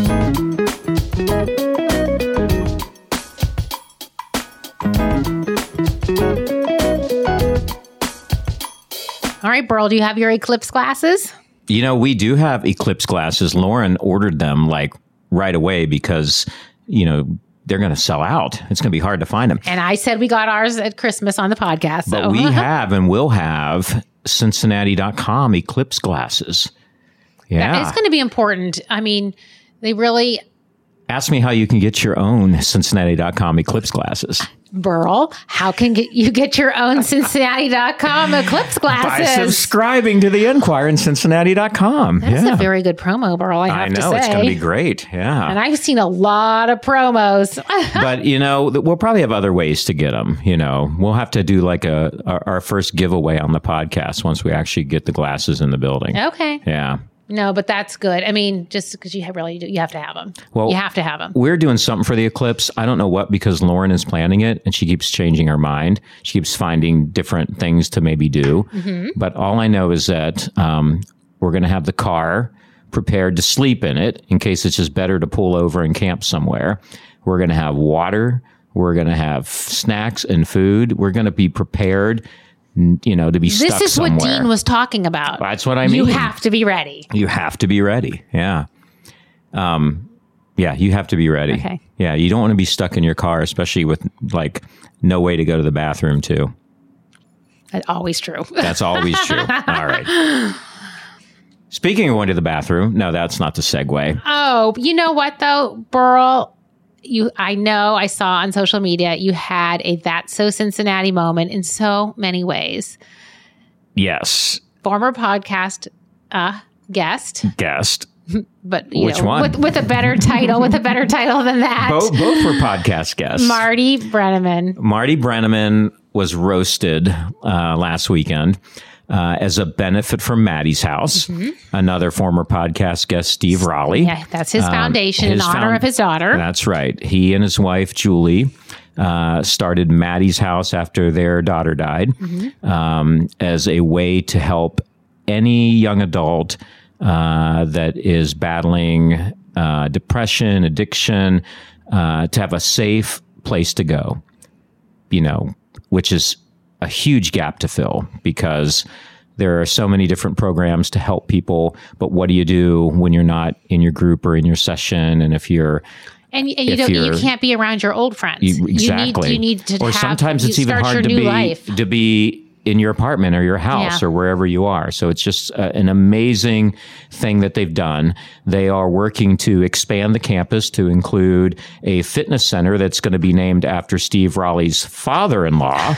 All right, Burl, do you have your eclipse glasses? You know, we do have eclipse glasses. Lauren ordered them like right away because, you know, they're going to sell out. It's going to be hard to find them. And I said we got ours at Christmas on the podcast. But so. we have and will have Cincinnati dot com eclipse glasses. Yeah. It's going to be important. I mean, they really... Ask me how you can get your own Cincinnati dot com eclipse glasses. Burl, how can get, you get your own Cincinnati dot com eclipse By glasses? subscribing to the Enquirer and Cincinnati dot com. That's yeah. a very good promo, Burl, I have I to know, say. it's going to be great. Yeah. And I've seen a lot of promos. But, you know, we'll probably have other ways to get them. You know, we'll have to do like a our, our first giveaway on the podcast once we actually get the glasses in the building. Okay. Yeah. No, but that's good. I mean, just because you have really do, you have to have them. Well, you have to have them. We're doing something for the eclipse. I don't know what, because Lauren is planning it and she keeps changing her mind. She keeps finding different things to maybe do. Mm-hmm. But all I know is that um, we're going to have the car prepared to sleep in it in case it's just better to pull over and camp somewhere. We're going to have water. We're going to have snacks and food. We're going to be prepared, you know, to be This stuck is somewhere. what Dean was talking about. That's what I mean. You have to be ready. You have to be ready. Yeah. Um, yeah, you have to be ready. Okay. Yeah, you don't want to be stuck in your car, especially with like no way to go to the bathroom too. That's always true. That's always true. All right. Speaking of going to the bathroom, no, that's not the segue. Oh, you know what though, Burl? You, I know I saw on social media you had a That's So Cincinnati moment in so many ways. Yes. Former podcast uh, guest, Guest. but you Which know, one? With, with a better title, with a better title than that. Both, both were podcast guests. Marty Brenneman. Marty Brenneman was roasted uh, last weekend. Uh, as a benefit from Maddie's House, mm-hmm. Another former podcast guest, Steve Raleigh. Yeah, that's his foundation um, his in honor found- of his daughter. That's right. He and his wife, Julie, uh, started Maddie's House after their daughter died mm-hmm. um, as a way to help any young adult uh, that is battling uh, depression, addiction, uh, to have a safe place to go, you know, which is a huge gap to fill because there are so many different programs to help people. But what do you do when you're not in your group or in your session? And if you're And, and you don't, you can't be around your old friends. You, exactly. You need, you need to or have, sometimes it's even hard to be life. to be in your apartment or your house yeah. or wherever you are. So it's just uh, an amazing thing that they've done. They are working to expand the campus to include a fitness center that's going to be named after Steve Raleigh's father-in-law,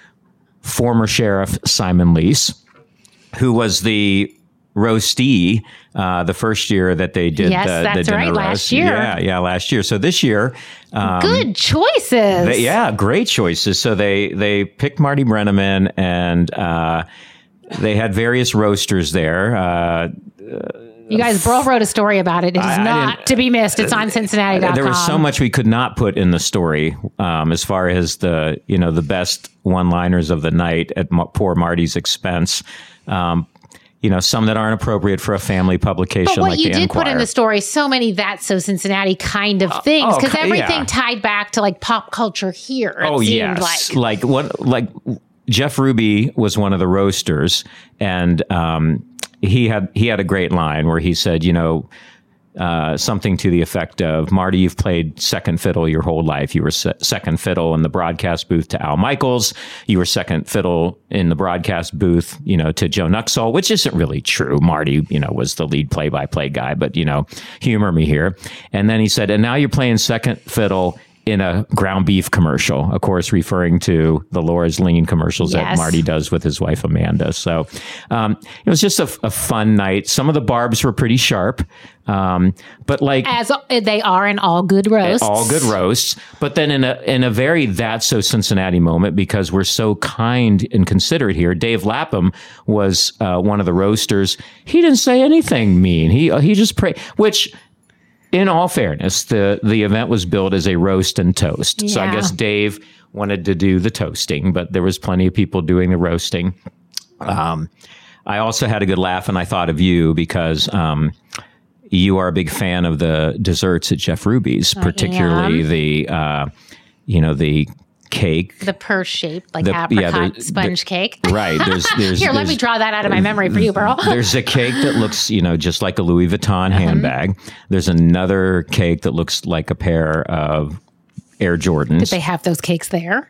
former Sheriff Simon Lease, who was the roastee uh, the first year that they did yes, the, that's the dinner right, roast. Last year. Yeah, yeah, last year. So this year, um, good choices. They, yeah, great choices. So they they picked Marty Brennaman, and uh, they had various roasters there. Uh, you guys, Burl wrote a story about it. It is I, not I to be missed. It's on Cincinnati dot com. There was so much we could not put in the story um, as far as the you know the best one-liners of the night at Ma- poor Marty's expense. Um, You know, some that aren't appropriate for a family publication. But what like you the did Enquirer. put in the story, so many That's So Cincinnati kind of things, because oh, everything yeah. tied back to like pop culture here. It oh seemed yes, like like what? Like Jeff Ruby was one of the roasters, and um, he had he had a great line where he said, you know. Uh, something to the effect of, Marty, you've played second fiddle your whole life. You were se- second fiddle in the broadcast booth to Al Michaels. You were second fiddle in the broadcast booth, you know, to Joe Nuxall, which isn't really true. Marty, you know, was the lead play-by-play guy, but, you know, humor me here. And then he said, and now you're playing second fiddle in a ground beef commercial, of course, referring to the Laura's Lean commercials yes. that Marty does with his wife, Amanda. So um, it was just a, a fun night. Some of the barbs were pretty sharp, um, but like as they are in all good roasts, all good roasts. But then in a in a very That's So Cincinnati moment, because we're so kind and considerate here, Dave Lapham was uh, one of the roasters. He didn't say anything mean. He he just prayed, which. In all fairness, the, the event was billed as a roast and toast. Yeah. So I guess Dave wanted to do the toasting, but there was plenty of people doing the roasting. Um, I also had a good laugh, and I thought of you because um, you are a big fan of the desserts at Jeff Ruby's, I particularly am. the, uh, you know, the cake. The purse shaped, like The- apricot yeah, the- sponge the- cake. Right. There's, there's, Here, let there's- me draw that out of my memory for you, Burl. There's a cake that looks, you know, just like a Louis Vuitton handbag. There's another cake that looks like a pair of Air Jordans. Did they have those cakes there?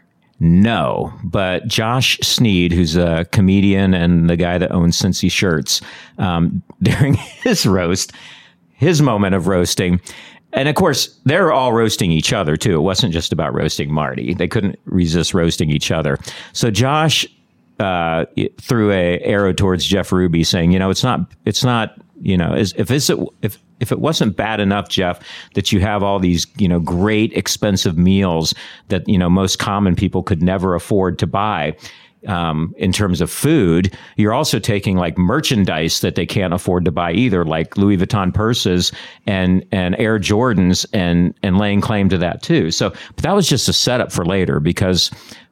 No, but Josh Sneed, who's a comedian and the guy that owns Cincy Shirts, um, during his roast, his moment of roasting, and of course, they're all roasting each other too. It wasn't just about roasting Marty. They couldn't resist roasting each other. So Josh uh, threw a arrow towards Jeff Ruby, saying, "You know, it's not, it's not, you know, is, if it's if if it wasn't bad enough, Jeff, that you have all these, you know, great expensive meals that you know most common people could never afford to buy." Um, in terms of food, you're also taking like merchandise that they can't afford to buy either, like Louis Vuitton purses and, and Air Jordans and, and laying claim to that too. So, but that was just a setup for later, because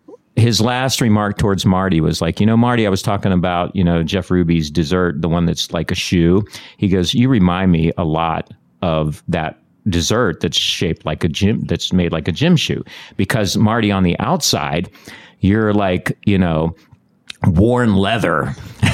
his last remark towards Marty was like, you know, Marty, I was talking about, you know, Jeff Ruby's dessert, the one that's like a shoe. He goes, you remind me a lot of that dessert that's shaped like a gym, that's made like a gym shoe, because Marty, on the outside, you're like, you know, worn leather.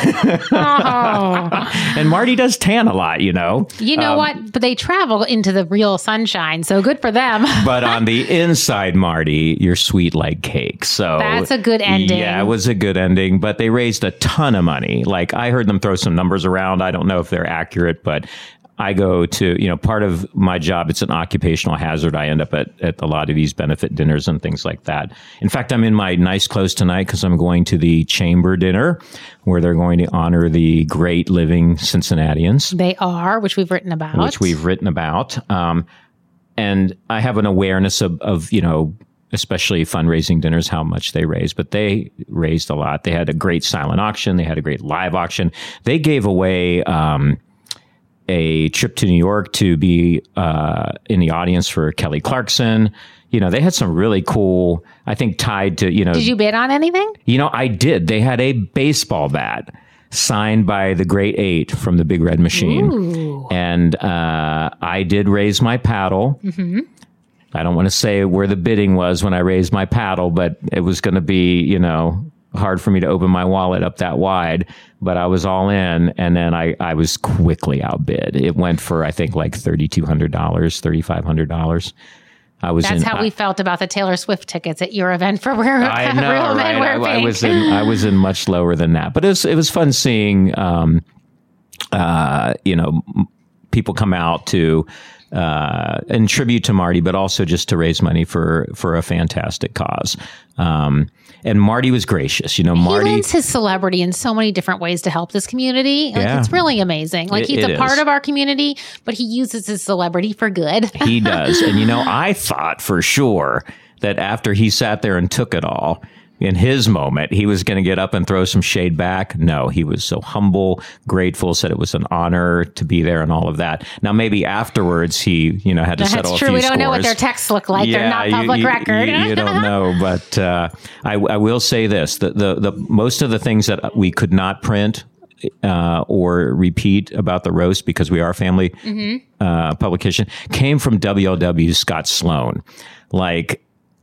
Oh. And Marty does tan a lot, you know. You know Um, what? But they travel into the real sunshine, so good for them. But on the inside, Marty, you're sweet like cake. So That's a good ending. Yeah, it was a good ending, but they raised a ton of money. Like, I heard them throw some numbers around. I don't know if they're accurate, but I go to, you know, part of my job, it's an occupational hazard. I end up at, at a lot of these benefit dinners and things like that. In fact, I'm in my nice clothes tonight because I'm going to the chamber dinner where they're going to honor the great living Cincinnatians. They are, which we've written about. Which we've written about. Um, and I have an awareness of, of, you know, especially fundraising dinners, how much they raise, but they raised a lot. They had a great silent auction. They had a great live auction. They gave away, um, a trip to New York to be uh, in the audience for Kelly Clarkson. You know, they had some really cool, I think, tied to, you know. Did you bid on anything? You know, I did. They had a baseball bat signed by the Great Eight from the Big Red Machine. Ooh. And uh, I did raise my paddle. Mm-hmm. I don't want to say where the bidding was when I raised my paddle, but it was going to be, you know, hard for me to open my wallet up that wide. But I was all in, and then I, I was quickly outbid. It went for, I think, like thirty-two hundred dollars, thirty-five hundred dollars. I was That's in, how I, we felt about the Taylor Swift tickets at your event for Where I know, Real Men right? Wear I, I Pink. was in, I was in much lower than that, but it was, it was fun seeing, um, uh, you know, people come out to, uh, in tribute to Marty, but also just to raise money for, for a fantastic cause. Um, and Marty was gracious, you know, Marty. He lends his celebrity in so many different ways to help this community. Like, Yeah. it's really amazing. Like, It- he's it a part is. of our community, but he uses his celebrity for good. He does. And, you know, I thought for sure that after he sat there and took it all, in his moment, he was going to get up and throw some shade back. No, he was so humble, grateful, said it was an honor to be there and all of that. Now, maybe afterwards he, you know, had to That's settle true. a few We don't scores. know what their texts look like. They're not you- public you, record. You, you don't know, but uh, I, I will say this: the, the the most of the things that we could not print uh, or repeat about the roast, because we are a family Mm-hmm. uh, publication, came from W L W's Scott Sloan. Like,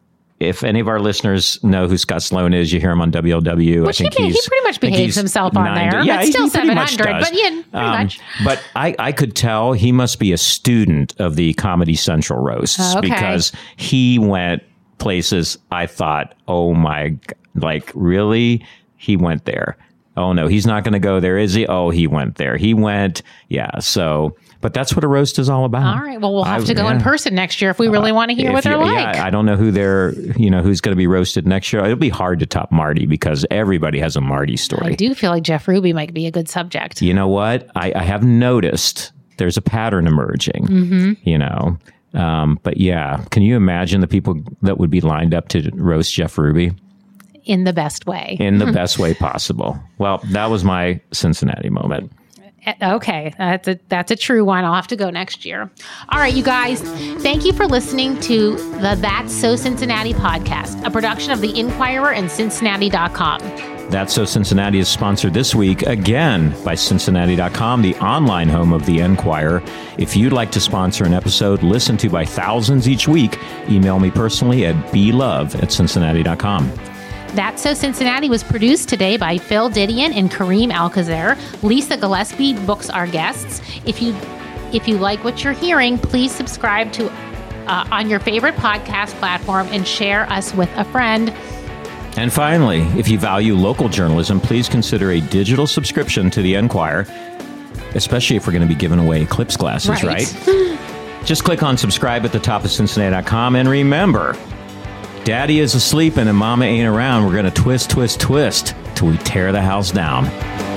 if any of our listeners know who Scott Sloan is, you hear him on W L W. Which I think he, he he's, pretty much I think behaves he's himself on nine- there. Yeah, It's he- still he pretty seven much hundred, does. but yeah, pretty Um, much. But I, I could tell he must be a student of the Comedy Central roasts, Oh, okay. because he went places I thought, oh my, g- like, really? He went there. Oh no, he's not going to go there, is he? Oh, he went there. He went, yeah. So, but that's what a roast is all about. All right. Well, we'll have I- to go in yeah. person next year if we really want to hear If what they're you- like. Yeah, I don't know who they're, you know, who's going to be roasted next year. It'll be hard to top Marty, because everybody has a Marty I story. do feel like Jeff Ruby might be a good subject. You know what? I, I have noticed there's a pattern emerging, Mm-hmm. you know. Um, but yeah, can you imagine the people that would be lined up to roast Jeff Ruby In the best way. in the best way possible? Well, that was my Cincinnati moment. Okay, that's a that's a true one. I'll have to go next year. All right, you guys, thank you for listening to the That's So Cincinnati podcast, a production of The Inquirer and Cincinnati dot com. That's So Cincinnati is sponsored this week again by Cincinnati dot com, the online home of The Enquirer. If you'd like to sponsor an episode listened to by thousands each week, email me personally at blove at Cincinnati dot com. That's So Cincinnati was produced today by Phil Didion and Kareem Alcazar. Lisa Gillespie books our guests. If you if you like what you're hearing, please subscribe to uh, on your favorite podcast platform and share us with a friend. And finally, if you value local journalism, please consider a digital subscription to The Enquirer, especially if we're going to be giving away Eclipse glasses, Right. right? Just click on subscribe at the top of Cincinnati dot com, and remember, Daddy is asleep and Mama ain't around. We're going to twist, twist, twist till we tear the house down.